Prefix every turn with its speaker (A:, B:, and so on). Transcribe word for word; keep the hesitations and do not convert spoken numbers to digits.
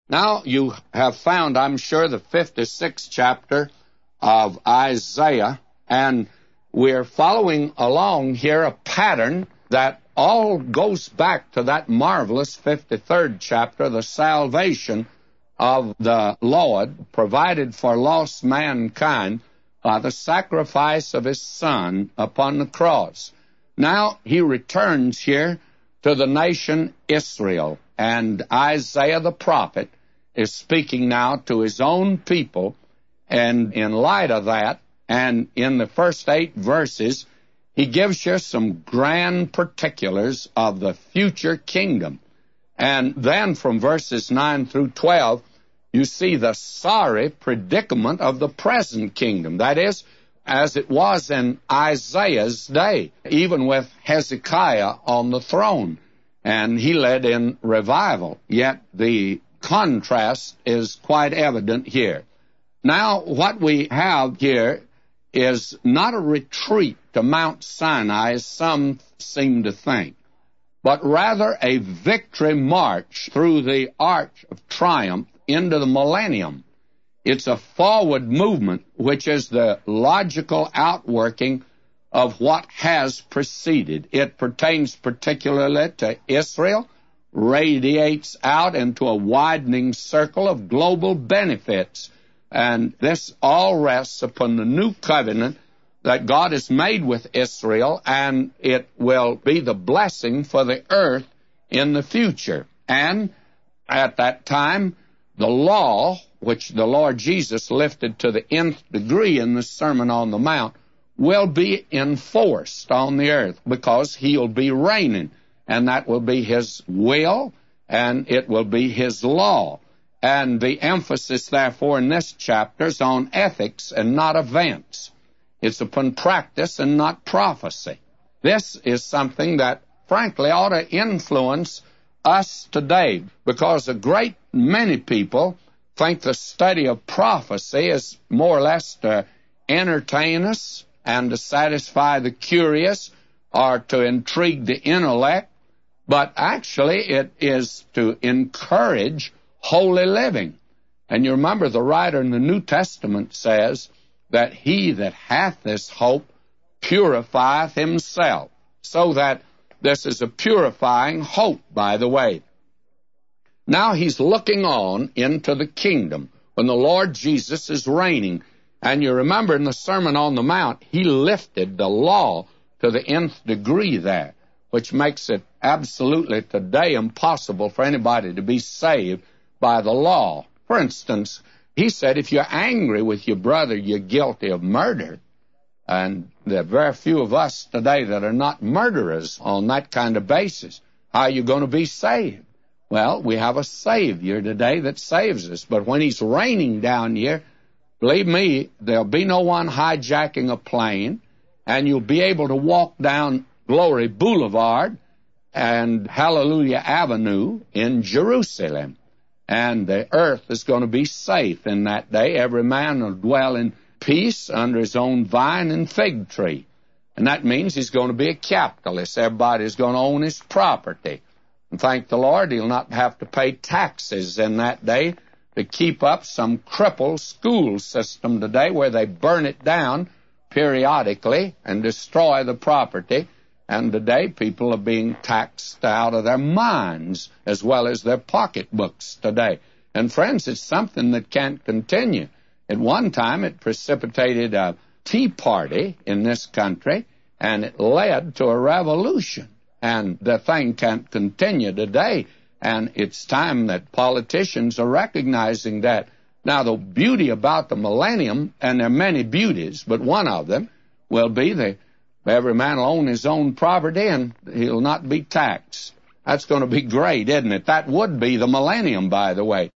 A: Now you have found, I'm sure, the fifty-sixth chapter of Isaiah, and we're following along here a pattern that all goes back to that marvelous fifty-third chapter, the salvation of the Lord provided for lost mankind by the sacrifice of His Son upon the cross. Now he returns here to the nation Israel, and Isaiah the prophet is speaking now to his own people, and in light of that, and in the first eight verses, he gives you some grand particulars of the future kingdom. And then from verses nine through twelve, you see the sorry predicament of the present kingdom. That is, as it was in Isaiah's day, even with Hezekiah on the throne, and he led in revival. Yet the contrast is quite evident here. Now, what we have here is not a retreat to Mount Sinai, as some seem to think, but rather a victory march through the arch of triumph into the millennium. It's a forward movement, which is the logical outworking of what has preceded. It pertains particularly to Israel, radiates out into a widening circle of global benefits, and this all rests upon the new covenant that God has made with Israel, and it will be the blessing for the earth in the future. And at that time, the law, which the Lord Jesus lifted to the nth degree in the Sermon on the Mount, will be enforced on the earth because He'll be reigning, and that will be His will, and it will be His law. And the emphasis, therefore, in this chapter is on ethics and not events. It's upon practice and not prophecy. This is something that, frankly, ought to influence us today, because a great many people think the study of prophecy is more or less to entertain us and to satisfy the curious or to intrigue the intellect, but actually it is to encourage holy living. And you remember the writer in the New Testament says that he that hath this hope purifieth himself, so that this is a purifying hope, by the way. Now he's looking on into the kingdom when the Lord Jesus is reigning. And you remember in the Sermon on the Mount, he lifted the law to the nth degree there, which makes it absolutely today impossible for anybody to be saved by the law. For instance, he said if you're angry with your brother, you're guilty of murder. And there are very few of us today that are not murderers on that kind of basis. How are you going to be saved? Well, we have a Savior today that saves us. But when He's raining down here, believe me, there'll be no one hijacking a plane, and you'll be able to walk down Glory Boulevard and Hallelujah Avenue in Jerusalem. And the earth is going to be safe in that day. Every man will dwell in peace under his own vine and fig tree. And that means he's going to be a capitalist. Everybody's going to own his property. And thank the Lord, he'll not have to pay taxes in that day to keep up some crippled school system today where they burn it down periodically and destroy the property. And today people are being taxed out of their minds as well as their pocketbooks today. And friends, it's something that can't continue. At one time, it precipitated a tea party in this country, and it led to a revolution. And the thing can't continue today. And it's time that politicians are recognizing that. Now, the beauty about the millennium, and there are many beauties, but one of them will be that every man will own his own property and he'll not be taxed. That's going to be great, isn't it? That would be the millennium, by the way.